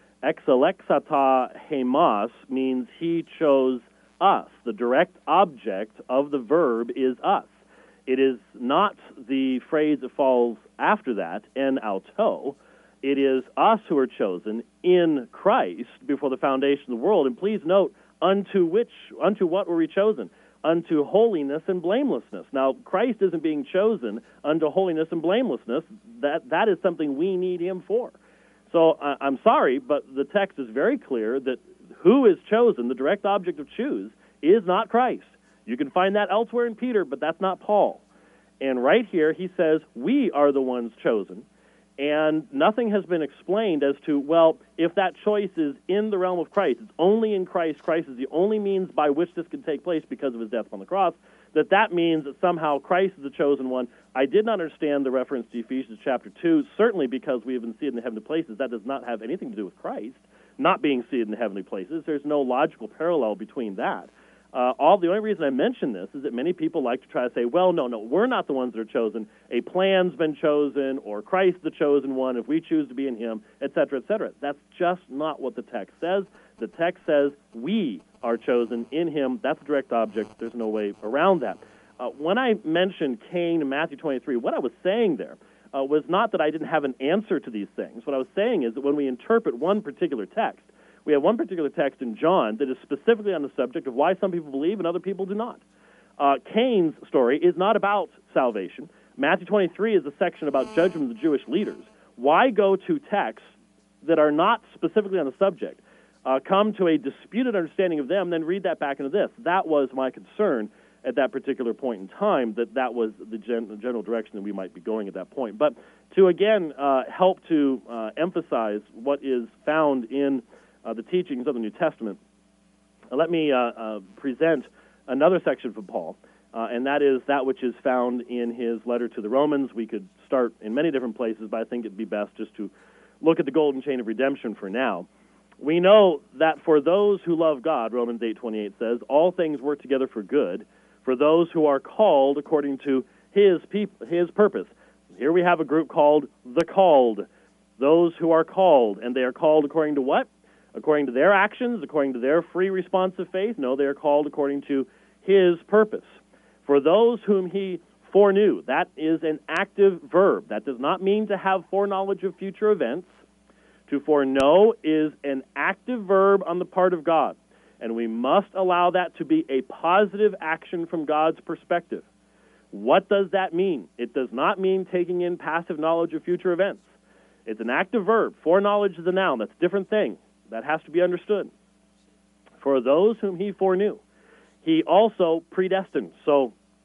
Speaker 3: exalexata hemas means he chose us. The direct object of the verb is us. It is not the phrase that falls after that, en auto. It is us who are chosen in Christ before the foundation of the world. And please note, unto which, unto what were we chosen? Unto holiness and blamelessness. Now, Christ isn't being chosen unto holiness and blamelessness. That that is something we need him for. So uh, I'm sorry, but the text is very clear that who is chosen, the direct object of choose, is not Christ. You can find that elsewhere in Peter, but that's not Paul. And right here, he says, we are the ones chosen. And nothing has been explained as to, well, if that choice is in the realm of Christ, it's only in Christ, Christ is the only means by which this can take place because of his death on the cross, that that means that somehow Christ is the chosen one. I did not understand the reference to Ephesians chapter two, certainly because we have been seated in the heavenly places. That does not have anything to do with Christ not being seated in the heavenly places. There's no logical parallel between that. Uh, all the only reason I mention this is that many people like to try to say, well, no, no, we're not the ones that are chosen. A plan's been chosen, or Christ the chosen one, if we choose to be in him, et cetera, et cetera. That's just not what the text says. The text says we are chosen in him. That's a direct object. There's no way around that. Uh, when I mentioned Cain in Matthew twenty-three, what I was saying there uh, was not that I didn't have an answer to these things. What I was saying is that when we interpret one particular text, we have one particular text in John that is specifically on the subject of why some people believe and other people do not. Uh, Cain's story is not about salvation. Matthew twenty-three is a section about judgment of the Jewish leaders. Why go to texts that are not specifically on the subject, uh, come to a disputed understanding of them, then read that back into this? That was my concern at that particular point in time, that that was the, gen- the general direction that we might be going at that point. But to, again, uh, help to uh, emphasize what is found in Uh, the teachings of the New Testament, uh, let me uh, uh, present another section from Paul, uh, and that is that which is found in his letter to the Romans. We could start in many different places, but I think it'd be best just to look at the golden chain of redemption for now. We know that for those who love God, Romans eight twenty-eight says, all things work together for good, for those who are called according to his peop- his purpose. Here we have a group called the called, those who are called, and they are called according to what? According to their actions, according to their free response of faith? No, they are called according to his purpose. For those whom he foreknew, that is an active verb. That does not mean to have foreknowledge of future events. To foreknow is an active verb on the part of God, and we must allow that to be a positive action from God's perspective. What does that mean? It does not mean taking in passive knowledge of future events. It's an active verb. Foreknowledge is a noun. That's a different thing. That has to be understood. For those whom he foreknew, he also predestined. So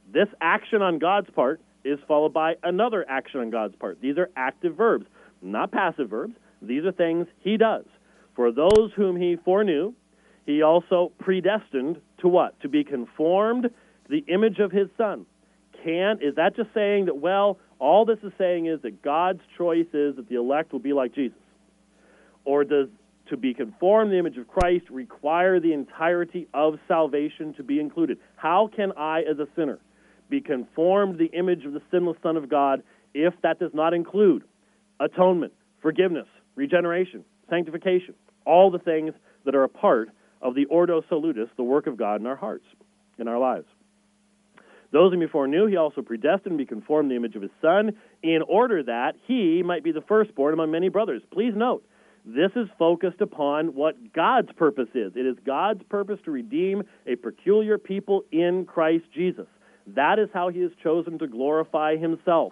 Speaker 3: This action on God's part is followed by another action on God's part. These are active verbs, not passive verbs. These are things he does. For those whom he foreknew, he also predestined to what? To be conformed to the image of his Son. Can, is that just saying that, well, all this is saying is that God's choice is that the elect will be like Jesus? Or does to be conformed to the image of Christ require the entirety of salvation to be included? How can I, as a sinner, be conformed to the image of the sinless Son of God if that does not include atonement, forgiveness, regeneration, sanctification, all the things that are a part of the Ordo Salutis, the work of God in our hearts, in our lives? Those whom he foreknew, he also predestined to be conformed to the image of his Son, in order that he might be the firstborn among many brothers. Please note, this is focused upon what God's purpose is. It is God's purpose to redeem a peculiar people in Christ Jesus. That is how he has chosen to glorify himself.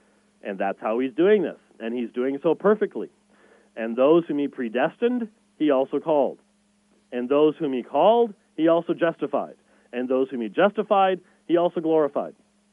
Speaker 3: And that's how he's doing this. And he's doing so perfectly. And those whom he predestined, he also called. And those whom he called, he also justified. And those whom he justified, he also glorified.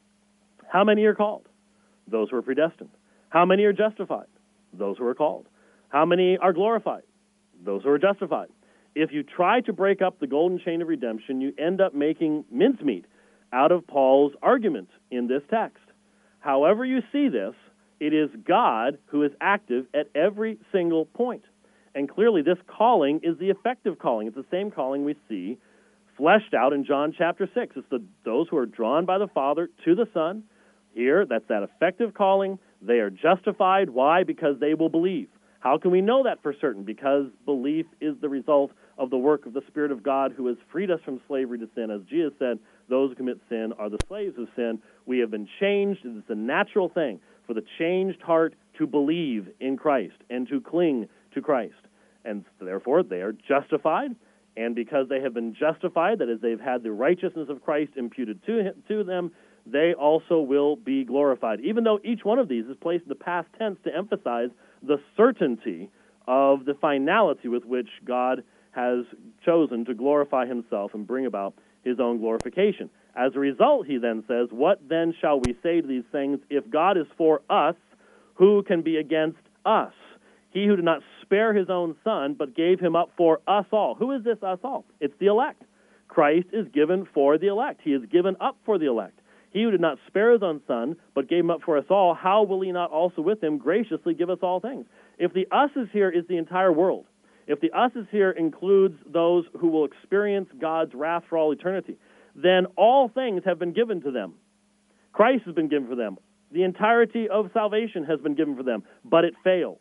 Speaker 3: How many are called? Those who are predestined. How many are justified? Those who are called. How many are glorified? Those who are justified. If you try to break up the golden chain of redemption, you end up making mincemeat out of Paul's argument in this text. However you see this, it is God who is active at every single point. And clearly this calling is the effective calling. It's the same calling we see fleshed out in John chapter six. It's the, those who are drawn by the Father to the Son. Here, that's that effective calling. They are justified. Why? Because they will believe. How can we know that for certain? Because belief is the result of the work of the Spirit of God who has freed us from slavery to sin. As Jesus said, those who commit sin are the slaves of sin. We have been changed. It's a natural thing for the changed heart to believe in Christ and to cling to Christ. And therefore, they are justified. And because they have been justified, that is, they've had the righteousness of Christ imputed to him, to them, they also will be glorified. Even though each one of these is placed in the past tense to emphasize the certainty of the finality with which God has chosen to glorify himself and bring about his own glorification. As a result, he then says, what then shall we say to these things? If God is for us, who can be against us? He who did not spare his own Son, but gave him up for us all. Who is this us all? It's the elect. Christ is given for the elect. He is given up for the elect. He who did not spare his own Son, but gave him up for us all, how will he not also with him graciously give us all things? If the us is here is the entire world, if the us is here includes those who will experience God's wrath for all eternity, then all things have been given to them. Christ has been given for them. The entirety of salvation has been given for them, but it fails.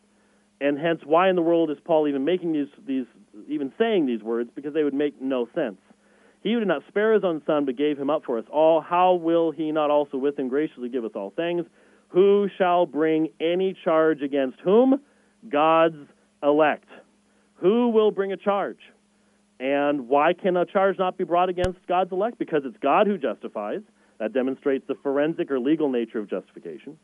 Speaker 3: And hence, why in the world is Paul even making these, these, even saying these words? Because they would make no sense. He who did not spare his own Son, but gave him up for us all, how will he not also with him graciously give us all things? Who shall bring any charge against whom? God's elect. Who will bring a charge? And why can a charge not be brought against God's elect? Because it's God who justifies. That demonstrates the forensic or legal nature of justification.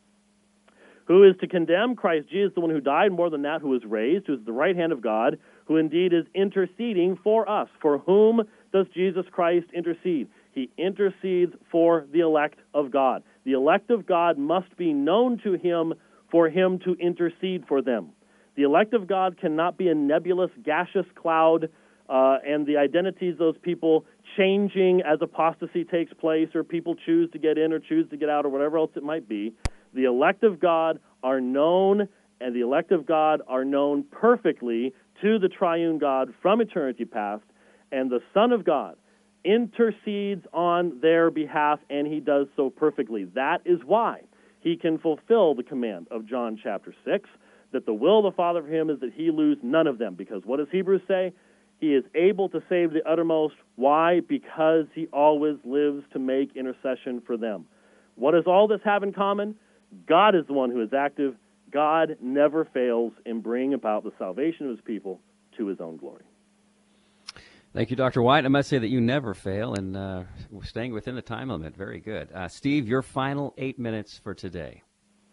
Speaker 3: Who is to condemn? Christ Jesus, the one who died, more than that, who was raised, who is at the right hand of God, who indeed is interceding for us. For whom does Jesus Christ intercede? He intercedes for the elect of God. The elect of God must be known to him for him to intercede for them. The elect of God cannot be a nebulous, gaseous cloud, uh, and the identities of those people changing as apostasy takes place, or people choose to get in or choose to get out, or whatever else it might be. The elect of God are known, and the elect of God are known perfectly to the triune God from eternity past, and the Son of God intercedes on their behalf, and he does so perfectly. That is why he can fulfill the command of John chapter six, that the will of the Father for him is that he lose none of them. Because what does Hebrews say? He is able to save the uttermost. Why? Because he always lives to make intercession for them. What does all this have in common? God is the one who is active. God never fails in bringing about the salvation of his people to his own glory.
Speaker 2: Thank you, Doctor White. I must say that you never fail in uh, staying within the time limit. Very good. Uh, Steve, your final eight minutes for today.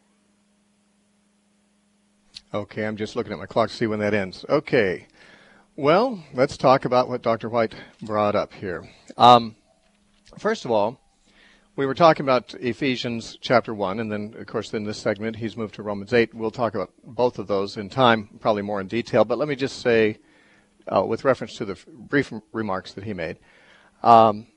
Speaker 1: Okay, I'm just looking at my clock to see when that ends. Okay. Well, let's talk about what Doctor White brought up here. Um, first of all, We were talking about Ephesians chapter one, and then, of course, in this segment, he's moved to Romans eight. We'll talk about both of those in time, probably more in detail. But let me just say, uh, with reference to the f- brief remarks that he made, um,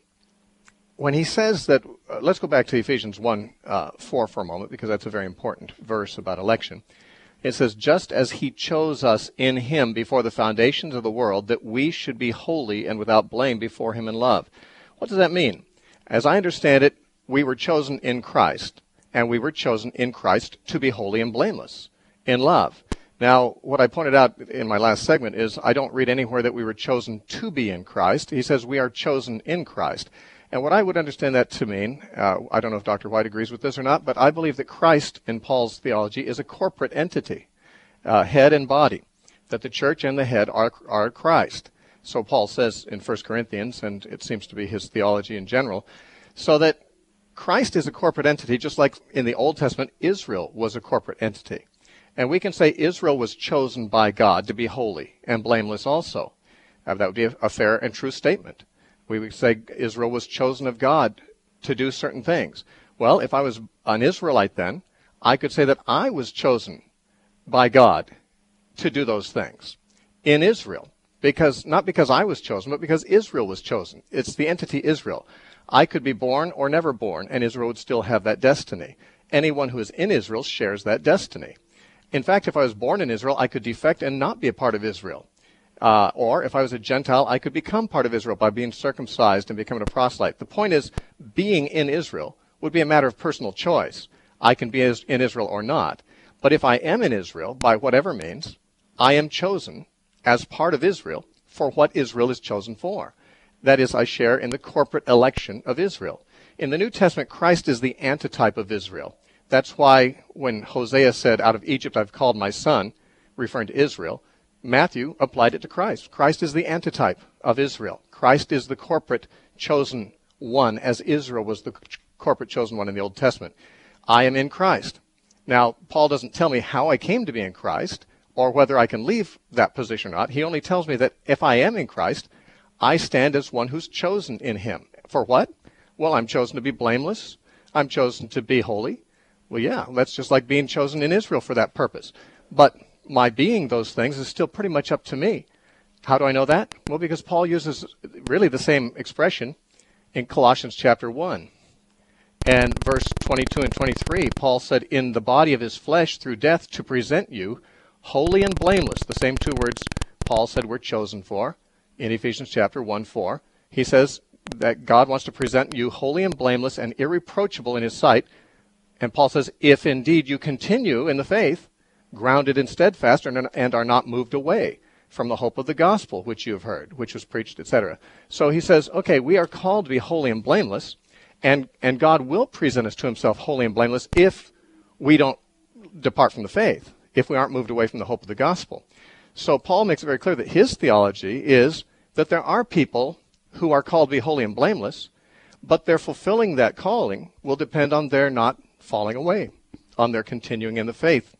Speaker 1: when he says that, uh, let's go back to Ephesians one, uh, four for a moment, because that's a very important verse about election. It says, just as he chose us in him before the foundations of the world, that we should be holy and without blame before him in love. What does that mean? As I understand it, we were chosen in Christ, and we were chosen in Christ to be holy and blameless in love. Now, what I pointed out in my last segment is I don't read anywhere that we were chosen to be in Christ. He says we are chosen in Christ. And what I would understand that to mean, uh, I don't know if Doctor White agrees with this or not, but I believe that Christ, in Paul's theology, is a corporate entity, uh, head and body, that the church and the head are, are Christ. So Paul says in First Corinthians, and it seems to be his theology in general, so that Christ is a corporate entity, just like in the Old Testament, Israel was a corporate entity. And we can say Israel was chosen by God to be holy and blameless also. Uh, that would be a, a fair and true statement. We would say Israel was chosen of God to do certain things. Well, if I was an Israelite then, I could say that I was chosen by God to do those things in Israel. Because, not because I was chosen, but because Israel was chosen. It's the entity Israel. I could be born or never born, and Israel would still have that destiny. Anyone who is in Israel shares that destiny. In fact, if I was born in Israel, I could defect and not be a part of Israel. Uh, or if I was a Gentile, I could become part of Israel by being circumcised and becoming a proselyte. The point is, being in Israel would be a matter of personal choice. I can be in Israel or not. But if I am in Israel, by whatever means, I am chosen as part of Israel for what Israel is chosen for. That is, I share in the corporate election of Israel. In the New Testament, Christ is the antitype of Israel. That's why when Hosea said, out of Egypt I've called my son, referring to Israel, Matthew applied it to Christ. Christ is the antitype of Israel. Christ is the corporate chosen one, as Israel was the corporate chosen one in the Old Testament. I am in Christ. Now, Paul doesn't tell me how I came to be in Christ, or whether I can leave that position or not. He only tells me that if I am in Christ, I stand as one who's chosen in him. For what? Well, I'm chosen to be blameless. I'm chosen to be holy. Well, yeah, that's just like being chosen in Israel for that purpose. But my being those things is still pretty much up to me. How do I know that? Well, because Paul uses really the same expression in Colossians chapter one. And verse twenty-two and twenty-three, Paul said, in the body of his flesh through death to present you holy and blameless. The same two words Paul said we're chosen for in Ephesians chapter one, four. He says that God wants to present you holy and blameless and irreproachable in his sight. And Paul says, if indeed you continue in the faith, grounded and steadfast, and are not moved away from the hope of the gospel which you have heard, which was preached, et cetera. So he says, okay, we are called to be holy and blameless, and, and God will present us to himself holy and blameless if we don't depart from the faith, if we aren't moved away from the hope of the gospel. So Paul makes it very clear that his theology is that there are people who are called to be holy and blameless, but their fulfilling that calling will depend on their not falling away, on their continuing in the faith.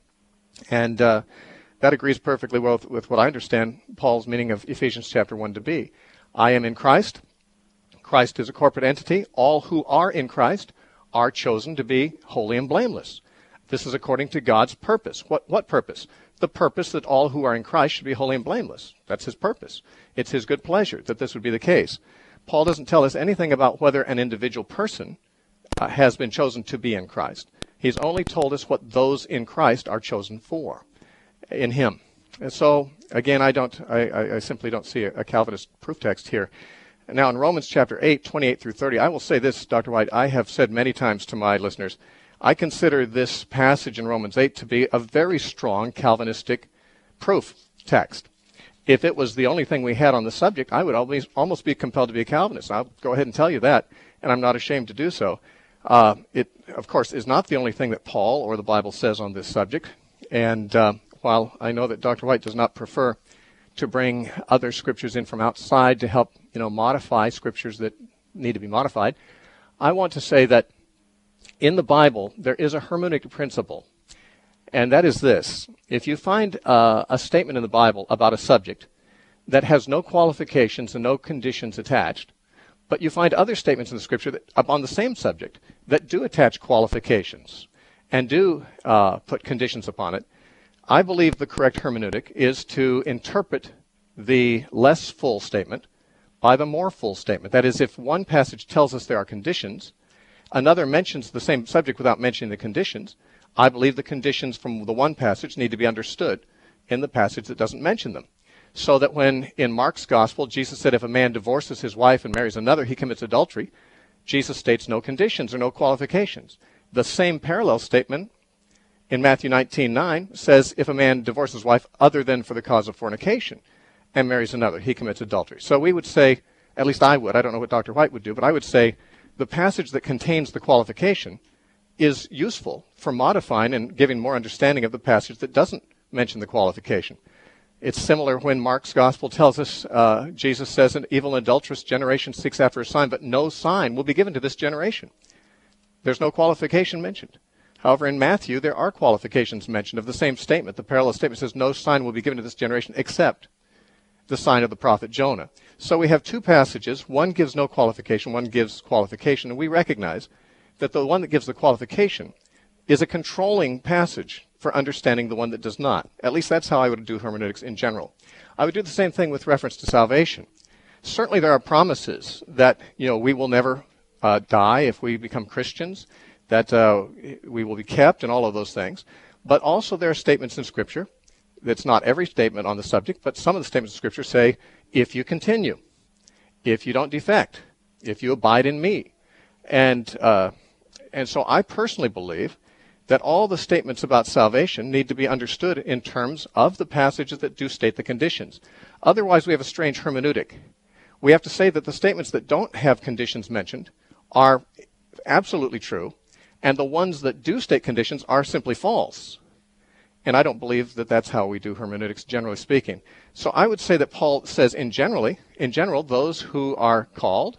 Speaker 1: And uh, that agrees perfectly well with, with what I understand Paul's meaning of Ephesians chapter one to be. I am in Christ. Christ is a corporate entity. All who are in Christ are chosen to be holy and blameless. This is according to God's purpose. What, what purpose? The purpose that all who are in Christ should be holy and blameless. That's his purpose. It's his good pleasure that this would be the case. Paul doesn't tell us anything about whether an individual person uh, has been chosen to be in Christ. He's only told us what those in Christ are chosen for, in him. And so, again, I don't, I, I simply don't see a, a Calvinist proof text here. Now, in Romans chapter eight, twenty-eight through thirty, I will say this, Doctor White, I have said many times to my listeners, I consider this passage in Romans eight to be a very strong Calvinistic proof text. If it was the only thing we had on the subject, I would always, almost be compelled to be a Calvinist. I'll go ahead and tell you that, and I'm not ashamed to do so. Uh, it, of course, is not the only thing that Paul or the Bible says on this subject. And uh, while I know that Doctor White does not prefer to bring other scriptures in from outside to help, you know, modify scriptures that need to be modified, I want to say that in the Bible, there is a hermeneutic principle, and that is this. If you find uh, a statement in the Bible about a subject that has no qualifications and no conditions attached, But you find other statements in the Scripture that, upon the same subject that do attach qualifications and do uh, put conditions upon it. I believe the correct hermeneutic is to interpret the less full statement by the more full statement. That is, if one passage tells us there are conditions, another mentions the same subject without mentioning the conditions, I believe the conditions from the one passage need to be understood in the passage that doesn't mention them. So that when in Mark's gospel, Jesus said if a man divorces his wife and marries another, he commits adultery, Jesus states no conditions or no qualifications. The same parallel statement in Matthew nineteen nine says if a man divorces his wife other than for the cause of fornication and marries another, he commits adultery. So we would say, at least I would, I don't know what Doctor White would do, but I would say the passage that contains the qualification is useful for modifying and giving more understanding of the passage that doesn't mention the qualification. It's similar when Mark's gospel tells us, uh, Jesus says, an evil and adulterous generation seeks after a sign, but no sign will be given to this generation. There's no qualification mentioned. However, in Matthew, there are qualifications mentioned of the same statement. The parallel statement says no sign will be given to this generation except the sign of the prophet Jonah. So we have two passages. One gives no qualification, one gives qualification, and we recognize that the one that gives the qualification is a controlling passage for understanding the one that does not. At least that's how I would do hermeneutics in general. I would do the same thing with reference to salvation. Certainly there are promises that, you know, we will never uh, die if we become Christians, that uh, we will be kept and all of those things. But also there are statements in Scripture, that's not every statement on the subject, but some of the statements in Scripture say, if you continue, if you don't defect, if you abide in me. And, uh, and so I personally believe that all the statements about salvation need to be understood in terms of the passages that do state the conditions. Otherwise, we have a strange hermeneutic. We have to say that the statements that don't have conditions mentioned are absolutely true, and the ones that do state conditions are simply false. And I don't believe that that's how we do hermeneutics, generally speaking. So I would say that Paul says in generally, in general, those who are called,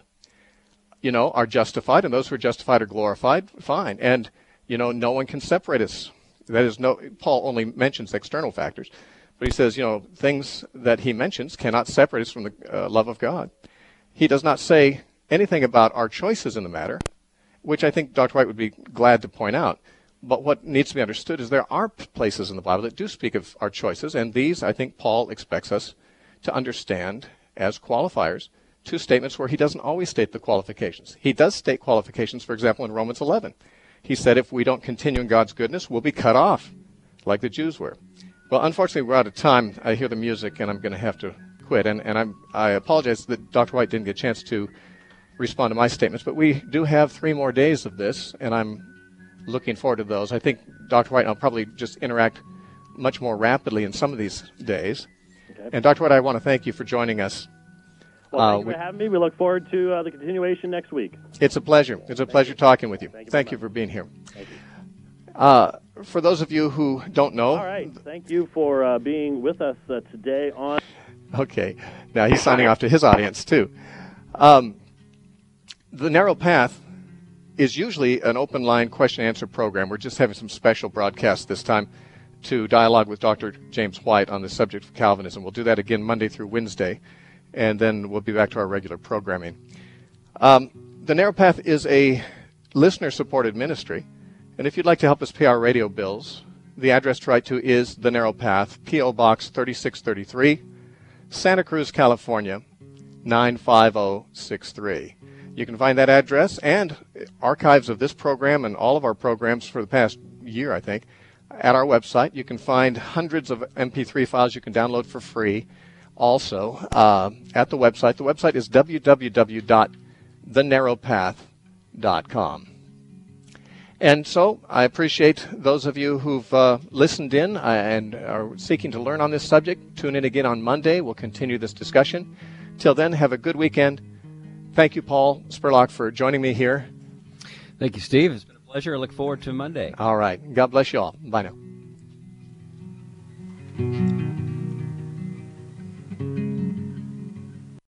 Speaker 1: you know, are justified, and those who are justified are glorified, fine. And you know, no one can separate us. That is, no. Paul only mentions external factors, but he says, you know, things that he mentions cannot separate us from the uh, love of God. He does not say anything about our choices in the matter, which I think Doctor White would be glad to point out. But what needs to be understood is there are places in the Bible that do speak of our choices, and these, I think, Paul expects us to understand as qualifiers to statements where he doesn't always state the qualifications. He does state qualifications, for example, in Romans eleven. He said if we don't continue in God's goodness, we'll be cut off, like the Jews were. Well, unfortunately, we're out of time. I hear the music, and I'm going to have to quit. And, and I'm, I apologize that Doctor White didn't get a chance to respond to my statements, but we do have three more days of this, and I'm looking forward to those. I think Doctor White and I'll probably just interact much more rapidly in some of these days. Okay. And Doctor White, I want to thank you for joining us.
Speaker 3: Well, thank uh, you for we, having me. We look forward to uh, the continuation next week.
Speaker 1: It's a pleasure. It's a thank pleasure you. talking with you. Thank you, thank you for being here.
Speaker 3: Thank you.
Speaker 1: Uh, for those of you who don't know...
Speaker 3: All right. Thank you for uh, being with us uh, today on...
Speaker 1: Okay. Now he's signing off to his audience, too. Um, the Narrow Path is usually an open line question-answer program. We're just having some special broadcasts this time to dialogue with Doctor James White on the subject of Calvinism. We'll do that again Monday through Wednesday, and then we'll be back to our regular programming. Um, the Narrow Path is a listener-supported ministry, and if you'd like to help us pay our radio bills, the address to write to is The Narrow Path, P O. Box thirty-six thirty-three, Santa Cruz, California, nine five zero six three. You can find that address and archives of this program and all of our programs for the past year, I think, at our website. You can find hundreds of M P three files you can download for free also uh, at the website. The website is w w w dot the narrow path dot com. And so I appreciate those of you who've uh, listened in and are seeking to learn on this subject. Tune in again on Monday. We'll continue this discussion. Till then, have a good weekend. Thank you, Paul Spurlock, for joining me here.
Speaker 2: Thank you, Steve. It's been a pleasure. I look forward to Monday.
Speaker 1: All right. God bless you all. Bye now.